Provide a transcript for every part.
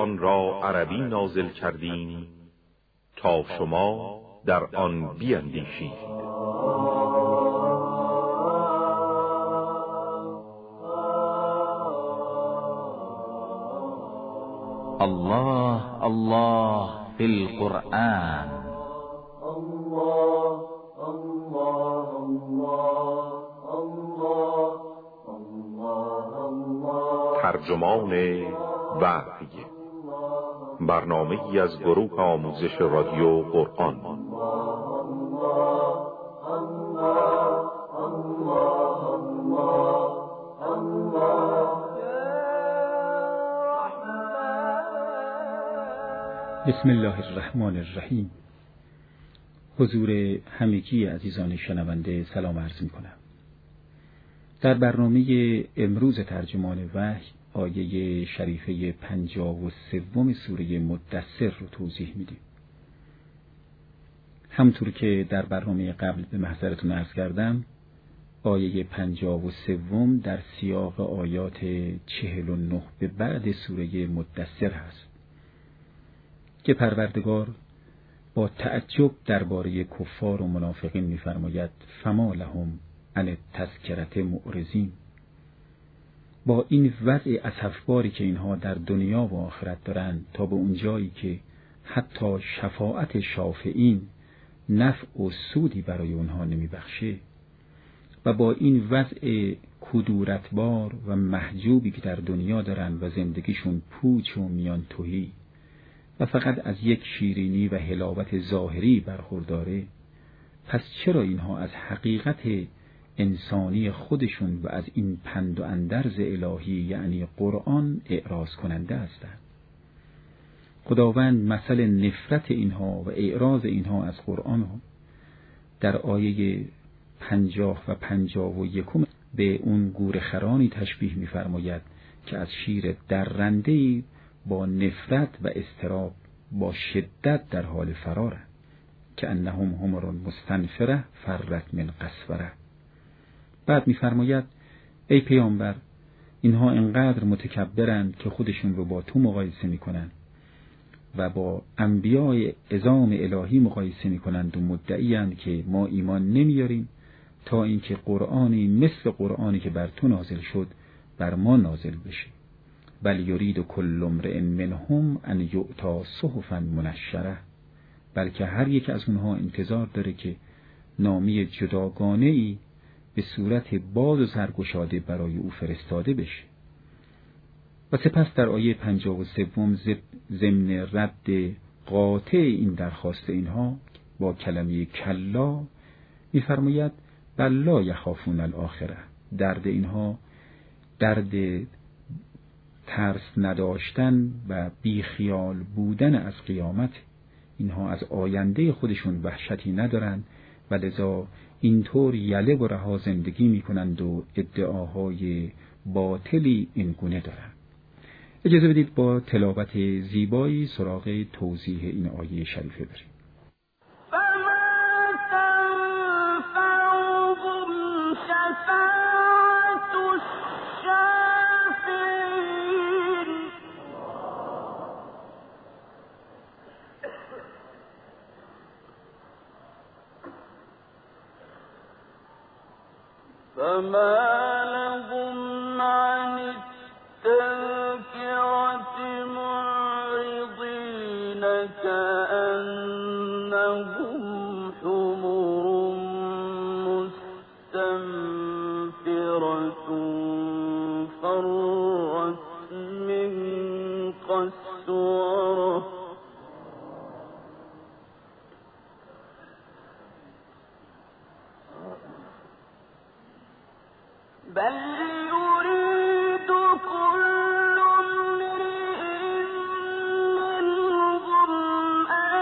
قرآن را عربی نازل کردیم تا شما در آن بیندیشید. الله الله فی القرآن. الله الله الله الله الله. ترجمان وحی، برنامه‌ای از گروه آموزش رادیو قرآن. بسم الله الرحمن الرحیم. حضور همگی عزیزان شنونده سلام عرض می کنم. در برنامه امروز ترجمان وحی آیه شریفه 53 سوره مدثر رو توضیح میدیم. همطور که در برنامه قبل به محضرتون عرض کردم، آیه 53 در سیاق آیات 49 به بعد سوره مدثر هست که پروردگار با تعجب درباره کفار و منافقین می‌فرماید فما لهم عن التذکرة معرضین. با این وضع اسفباری که اینها در دنیا و آخرت دارند تا به اون جایی که حتی شفاعت شافعین نفع و سودی برای اونها نمیبخشه و با این وضع کدورتبار و محجوبی که در دنیا دارند و زندگیشون پوچ و میان تهی و فقط از یک شیرینی و حلاوت ظاهری برخورداره، پس چرا اینها از حقیقت انسانی خودشون و از این پند و اندرز الهی یعنی قرآن اعراض کننده هستند؟ خداوند مثل نفرت اینها و اعراض اینها از قرآن در آیه 50 و 51 به اون گورخرانی تشبیه می‌فرماید که از شیر درنده‌ای با نفرت و اضطراب با شدت در حال فرارند که انهم حمر مستنفره فرت من قسوره. بعد می‌فرماید ای پیامبر، اینها انقدر متکبرند که خودشون رو با تو مقایسه می‌کنند و با انبیاء عظام الهی مقایسه می‌کنند و مدعی‌اند که ما ایمان نمیاریم تا اینکه قرآنی مثل قرآنی که بر تو نازل شد بر ما نازل بشه. بل یرید کل امرئ منهم ان یؤتی صحفا منشره. بلکه هر یک از اونها انتظار داره که نامه جداگانه‌ای به صورت باز و سرگشاده برای او فرستاده بشه. و سپس در آیه 53 ضمن رد قاطع این درخواست اینها با کلمه کلا می‌فرماید بل لا یخافون الاخره. درد اینها درد ترس نداشتن و بیخیال بودن از قیامت. اینها از آینده خودشون وحشتی ندارند و لذا اینطور یله و رها زندگی میکنند و ادعاهای باطلی این گونه دارند. اجازه بدید با تلاوت زیبایی سراغ توضیح این آیه شریفه بریم. فما لهم عن التذكرة معرضين كأنهم حمر مستنفرة فرت من قسورة بل يريد كل امرئ منهم أن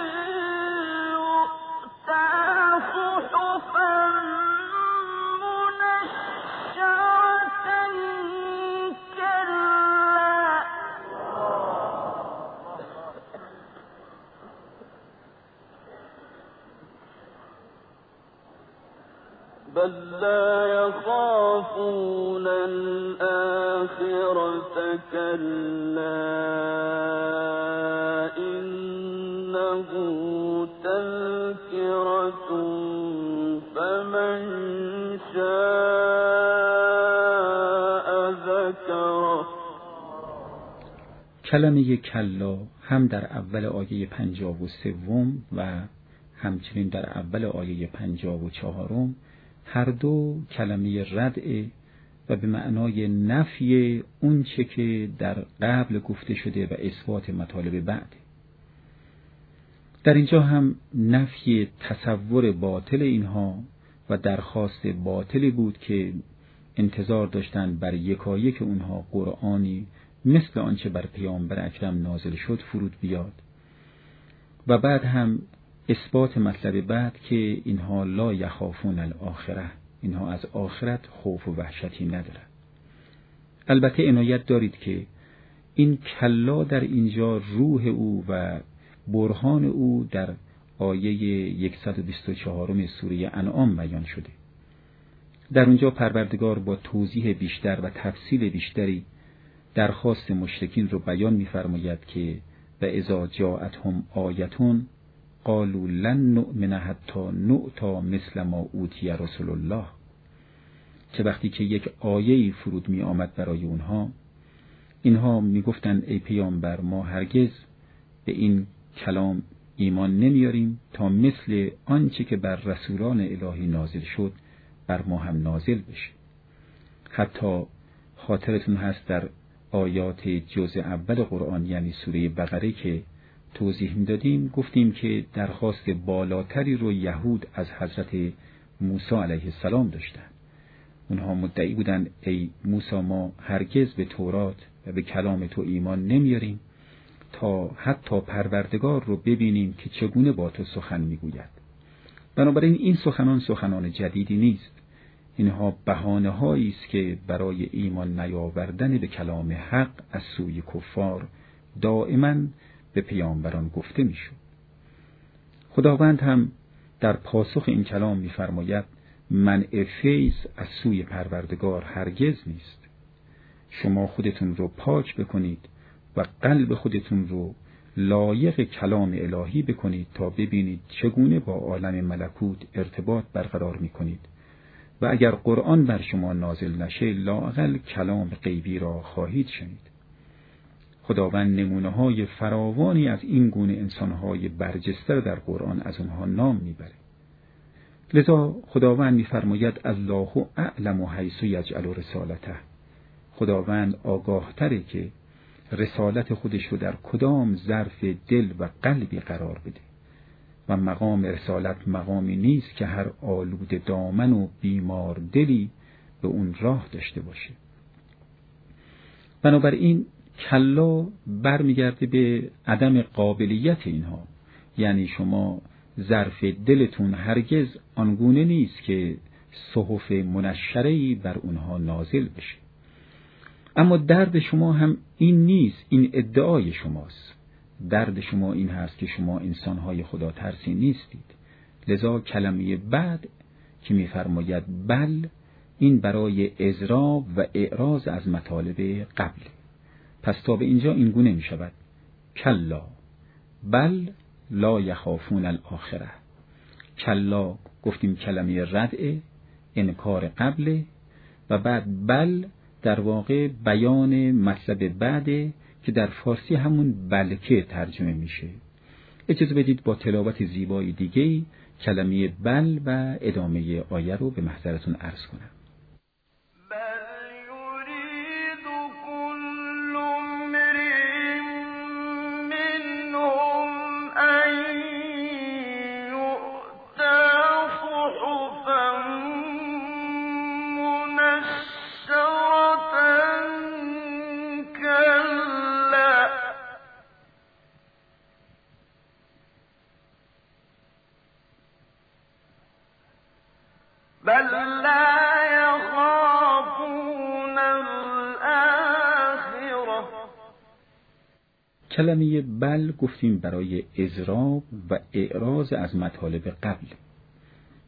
يؤتى صحفا منشرة كلا بل لا يخافون الآخرة كلا إنه تذكرة فمن شاء ذكره. کلمه کلا هم در اول آیه 53 و همچنین در اول آیه 54 هر دو کلمه ردع و به معنای نفی اون چه که در قبل گفته شده و اثبات مطالب بعد. در اینجا هم نفی تصور باطل اینها و درخواست باطلی بود که انتظار داشتند بر یکایک اونها قرآنی مثل آنچه بر پیامبر اکرم نازل شد فرود بیاد، و بعد هم اثبات مطلب بعد که اینها لا یخافون الاخره، اینها از آخرت خوف و وحشتی ندارند. البته عنایت دارید که این کلا در اینجا روح او و برهان او در آیه 124 سوره انعام بیان شده. در اونجا پروردگار با توضیح بیشتر و تفصیل بیشتری درخواست مشرکین رو بیان می‌فرماید که و اذا جاءتهم آیتون قالوا لن نؤمن حتی نؤتی مثل ما اوتی رسول الله، که وقتی که یک آیه‌ای فرود می آمد برای اونها، اینها می گفتن ای پیامبر ما هرگز به این کلام ایمان نمیاریم تا مثل آنچه که بر رسولان الهی نازل شد بر ما هم نازل بشه. حتی خاطرتون هست در آیات جزء اول قرآن یعنی سوره بقره که توضیح میدادیم، گفتیم که درخواست بالاتری رو یهود از حضرت موسی علیه السلام داشتن. اونها مدعی بودن ای موسی ما هرگز به تورات و به کلام تو ایمان نمیاریم تا حتی پروردگار رو ببینیم که چگونه با تو سخن میگوید. بنابراین این سخنان جدیدی نیست. اینها بهانه‌هایی است که برای ایمان نیاوردن به کلام حق از سوی کفار دائما به پیامبران گفته میشد. خداوند هم در پاسخ این کلام می‌فرماید منع فیض از سوی پروردگار هرگز نیست. شما خودتون رو پاک بکنید و قلب خودتون رو لایق کلام الهی بکنید تا ببینید چگونه با عالم ملکوت ارتباط برقرار می‌کنید و اگر قرآن بر شما نازل نشه لااقل کلام غیبی را خواهید شنید. خداوند نمونه‌های فراوانی از این گونه انسان‌های برجسته در قرآن از اونها نام میبره. لذا خداوند می‌فرماید الله اعلم حیث یجعل رسالته. خداوند آگاه‌تره که رسالت خودش رو در کدام ظرف دل و قلبی قرار بده و مقام رسالت مقامی نیست که هر آلوده دامن و بیمار دلی به اون راه داشته باشه. بنابراین کلا برمیگرده به عدم قابلیت اینها، یعنی شما ظرف دلتون هرگز آنگونه نیست که صحف منشره‌ای بر اونها نازل بشه. اما درد شما هم این نیست، این ادعای شماست. درد شما این هست که شما انسانهای خدا ترسی نیستید. لذا کلمه بعد که می‌فرماید بل، این برای اضراب و اعراض از مطالب قبل. پس تا به اینجا این گونه می شود کلا بل لا یخافون الاخره. کلا گفتیم کلمه ردع انکار قبل و بعد بل در واقع بیان مطلب بعده که در فارسی همون بلکه ترجمه میشه. اجازه بدید با تلاوت زیبای دیگه کلمه بل و ادامه آیه رو به محضرتون عرض کنم. کلمه بل گفتیم برای اضراب و اعراض از مطالب قبل.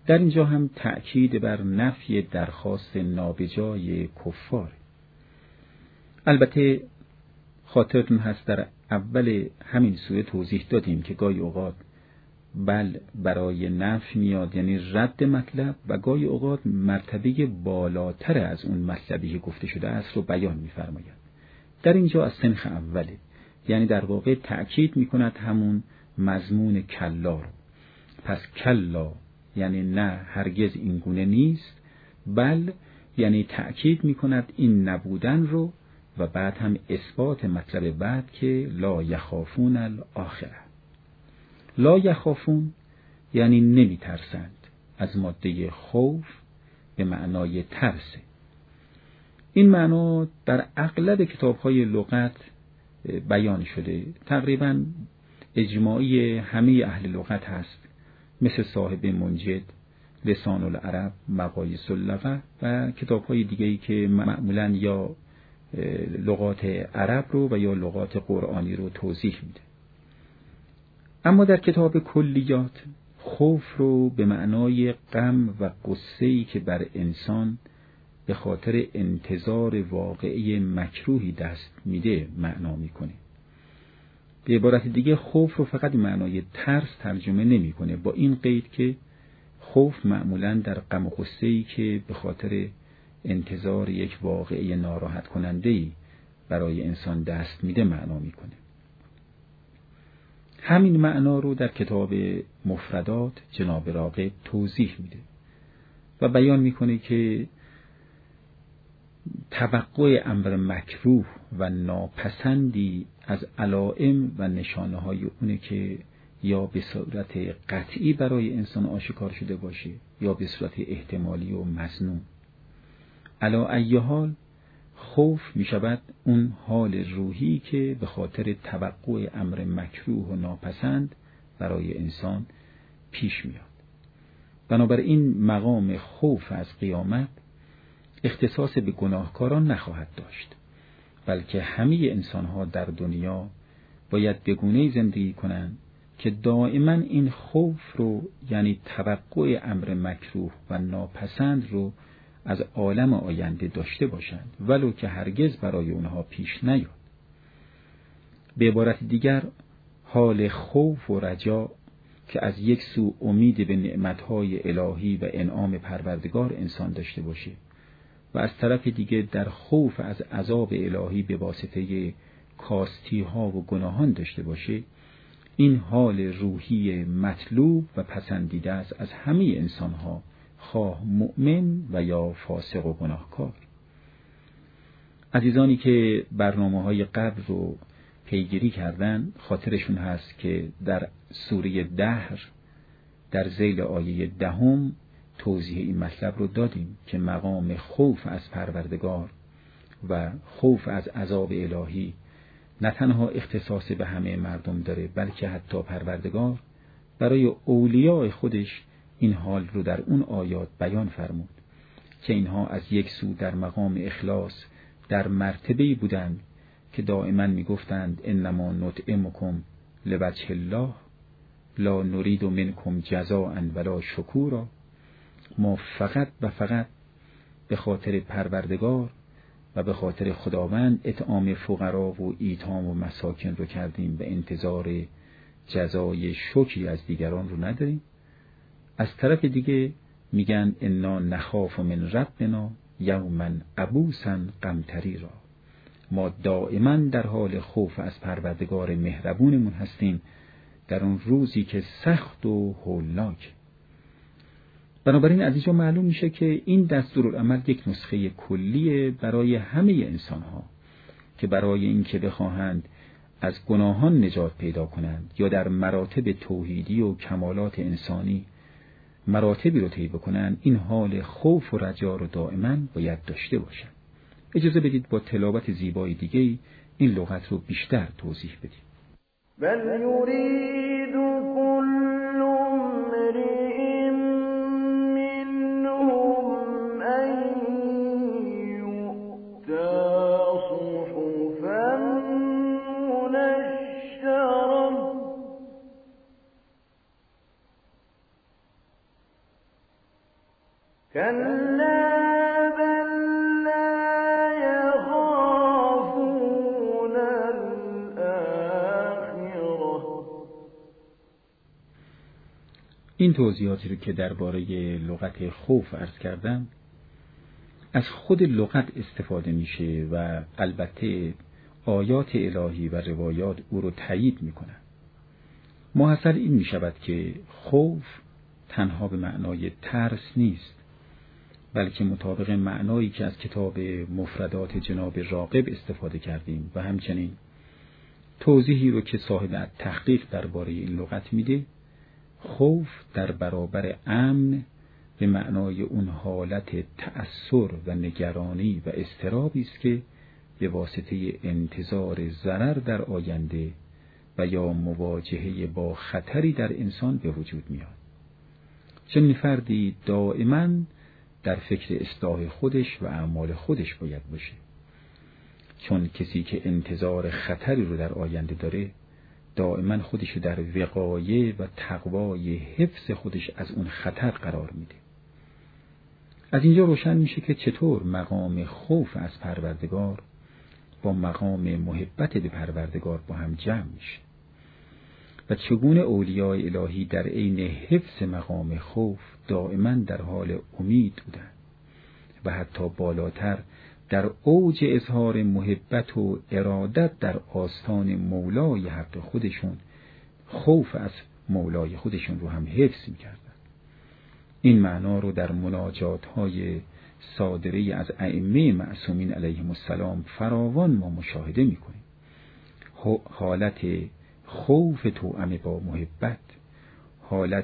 در اینجا هم تأکید بر نفی درخواست نابجای کفار. البته خاطرتون هست در اول همین سوره توضیح دادیم که گاهی اوقات بل برای نفی میاد، یعنی رد مطلب، و گاهی اوقات مرتبه بالاتر از اون مطلبی که گفته شده است رو بیان می‌فرماید. در اینجا از صنف اوله، یعنی در واقع تأکید می‌کند همون مضمون کلا رو. پس کلا یعنی نه، هرگز این گونه نیست، بل یعنی تأکید می‌کند این نبودن رو، و بعد هم اثبات مطلب بعد که لا یخافون الاخره. لا یخافون یعنی نمی ترسند، از ماده خوف به معنای ترسه. این معنا در اغلب کتاب‌های لغت بیان شده، تقریباً اجماعی همه اهل لغت هست، مثل صاحب منجد، لسان العرب، مقاییس اللغة و کتاب‌های دیگه‌ای که معمولاً یا لغات عرب رو و یا لغات قرآنی رو توضیح میده. اما در کتاب کلیات خوف رو به معنای غم و غصه‌ای که بر انسان به خاطر انتظار واقعی مکروهی دست میده معنا میکنه. به عبارت دیگه خوف رو فقط معنای ترس ترجمه نمیکنه، با این قید که خوف معمولاً در غم و غصه‌ای که به خاطر انتظار یک واقعه ناراحت کننده‌ای برای انسان دست میده معنا میکنه. همین معنا رو در کتاب مفردات جناب راغب توضیح میده و بیان میکنه که توقع امر مکروه و ناپسندی از علائم و نشانه های اونه که یا به صورت قطعی برای انسان آشکار شده باشه یا به صورت احتمالی و مظنون. علی ای حال خوف می شود اون حال روحی که به خاطر توقع امر مکروه و ناپسند برای انسان پیش میاد. بنابراین مقام خوف از قیامت اختصاص به گناهکاران نخواهد داشت، بلکه همه انسانها در دنیا باید به گونه‌ای زندگی کنند که دائما این خوف رو، یعنی توقع امر مکروه و ناپسند رو از عالم آینده داشته باشند، ولو که هرگز برای اونها پیش نیاد. به عبارت دیگر حال خوف و رجا که از یک سو امید به نعمتهای الهی و انعام پروردگار انسان داشته باشه و از طرف دیگه در خوف از عذاب الهی به واسطه کاستی ها و گناهان داشته باشه، این حال روحی مطلوب و پسندیده است از همه انسان ها، خواه مؤمن و یا فاسق و گناهکار. عزیزانی که برنامه‌های قبل رو پیگیری کردن خاطرشون هست که در سوره دهر در ذیل آیه 10 توضیح این مطلب رو دادیم که مقام خوف از پروردگار و خوف از عذاب الهی نه تنها اختصاص به همه مردم داره، بلکه حتی پروردگار برای اولیاء خودش این حال رو در اون آیات بیان فرمود که اینها از یک سو در مقام اخلاص در مرتبه‌ای بودند که دائما میگفتند انما نطعمکم لوجه الله لا نرید منکم جزاء ولا شکورا، ما فقط و فقط به خاطر پروردگار و به خاطر خداوند اطعام فقرا و ایتام و مساکین رو کردیم و انتظار جزای شکری از دیگران رو نداریم. از طرف دیگه میگن انا نخاف من ربنا یوما عبوسا قمطریرا، ما دائما در حال خوف از پروردگار مهربونمون هستیم در اون روزی که سخت و هولناک. بنابراین از اینجا معلوم میشه که این دستورالعمل یک نسخه کلیه برای همه انسان ها که برای این که بخواهند از گناهان نجات پیدا کنند یا در مراتب توحیدی و کمالات انسانی مراتبی رو طی بکنند، این حال خوف و رجا رو دائما باید داشته باشند. اجازه بدید با تلاوت زیبای دیگه این لغت رو بیشتر توضیح بدیم. بل یرید کل امرئ منهم ان یؤتی صحفا منشرة كلا بل لا يخافون الآخرة. این توضیحاتی رو که درباره لغت خوف عرض کردم از خود لغت استفاده میشه و البته آیات الهی و روایات او رو تایید میکنن. محصل این میشود که خوف تنها به معنای ترس نیست، بلکه مطابق معنایی که از کتاب مفردات جناب راغب استفاده کردیم و همچنین توضیحی رو که صاحب تحقیق درباره این لغت میده، خوف در برابر امن به معنای اون حالت تأثر و نگرانی و اضطرابی است که به واسطه انتظار ضرر در آینده و یا مواجهه با خطری در انسان به وجود میاد. چون فردی دائما در فکر اصلاح خودش و اعمال خودش باید باشه، چون کسی که انتظار خطری رو در آینده داره دائما خودش رو در وقایه و تقوای حفظ خودش از اون خطر قرار میده. از اینجا روشن میشه که چطور مقام خوف از پروردگار با مقام محبت به پروردگار با هم جمع میشه و چگونه اولیای الهی در عین حفظ مقام خوف دائما در حال امید بودن و حتی بالاتر در اوج اظهار محبت و ارادت در آستان مولای حق خودشون خوف از مولای خودشون رو هم حفظ میکردن. این معنا رو در مناجات‌های صادره از ائمه معصومین علیهم السلام فراوان ما مشاهده میکنیم. حالت خوف توأم با محبت، حالت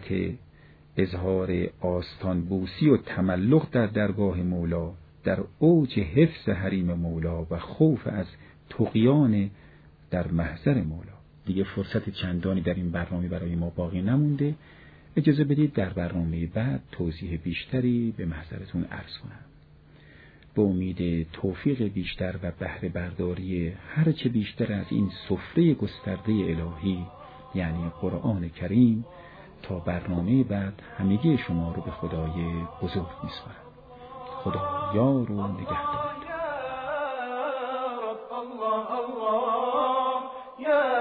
اظهار آستان بوسی و تملق در درگاه مولا، در اوج حفظ حریم مولا و خوف از طغیان در محضر مولا. دیگه فرصت چندانی در این برنامه برای ما باقی نمونده. اجازه بدید در برنامه بعد توضیح بیشتری به محضرتون عرض کنم. به امید توفیق بیشتر و بهره برداری هرچه بیشتر از این سفره گسترده الهی یعنی قرآن کریم، تا برنامه بعد همگی شما رو به خدای بزرگ میسپارم. خدا یار و نگهدار.